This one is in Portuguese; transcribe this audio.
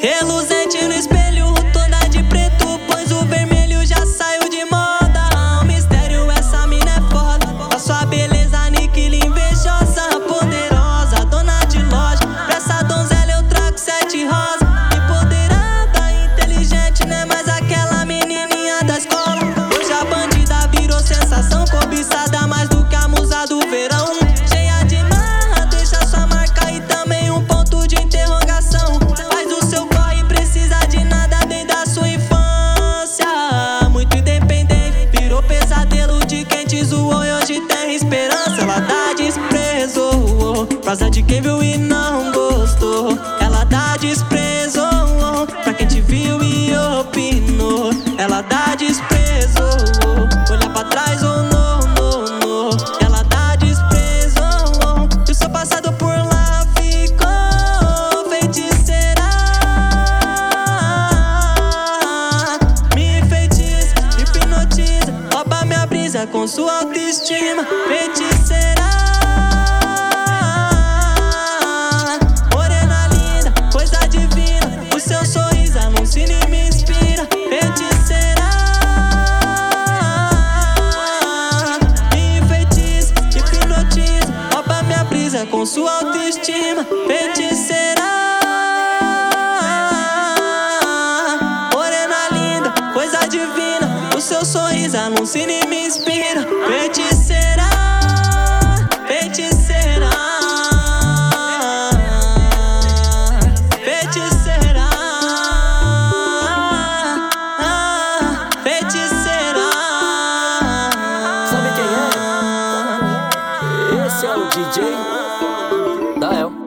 Reluzente no espelho, toda de preto, pois o vermelho já saiu de moda. Mistério, essa mina é foda, a sua beleza aniquila invejosa. Poderosa, dona de loja, pra essa donzela eu trago 7 rosas. Empoderada, inteligente, não é mais aquela menininha da escola. Hoje a bandida virou sensação, cobiçada mais do que a musa do verão. Cheia de marra, deixa sua marca e também um ponto de interrogação. Faz o seu corre, precisa de nada desde a sua infância. Muito independente, virou pesadelo de quem te zoou e hoje tem esperança. Ela dá desprezo, prosa de quem viu e não gostou. Ela dá desprezo pra quem te viu e opinou. Ela dá desprezo, olha pra trás ou não. Ela dá desprezo, e o seu passado por lá ficou. Feiticeira, me enfeitiça, me hipnotiza, rouba minha brisa com sua autoestima. Feiticeira, morena linda, coisa divina, o seu sorriso alucina e me inspira. Feiticeira, me enfeitiça, me hipnotiza, rouba minha brisa com sua autoestima. Feiticeira, morena linda, coisa divina, o seu sorriso alucina e me inspira. Feiticeira, feiticeira, feiticeira, feiticeira. Sabe quem é? Esse é o DJ Dael.